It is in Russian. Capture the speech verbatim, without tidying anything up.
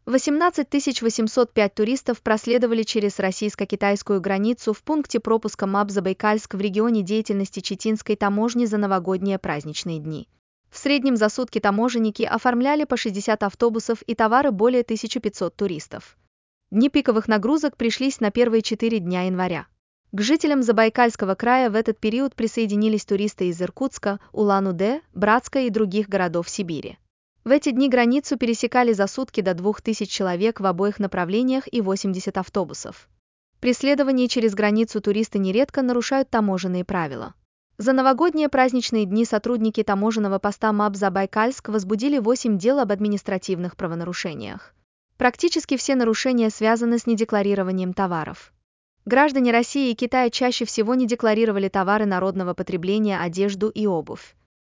восемнадцать тысяч восемьсот пять туристов проследовали через российско-китайскую границу в пункте пропуска МАП Забайкальск в регионе деятельности Читинской таможни за новогодние праздничные дни. В среднем за сутки таможенники оформляли по шестьдесят автобусов и товары более тысячи пятисот туристов. Дни пиковых нагрузок пришлись на первые четыре дня января. К жителям Забайкальского края в этот период присоединились туристы из Иркутска, Улан-Удэ, Братска и других городов Сибири. В эти дни границу пересекали за сутки до двух тысяч человек в обоих направлениях и восемьдесят автобусов. При следовании через границу туристы нередко нарушают таможенные правила. За новогодние праздничные дни сотрудники таможенного поста МАП Забайкальск возбудили восемь дел об административных правонарушениях. Практически все нарушения связаны с недекларированием товаров. Граждане России и Китая чаще всего не декларировали товары народного потребления, одежду и обувь.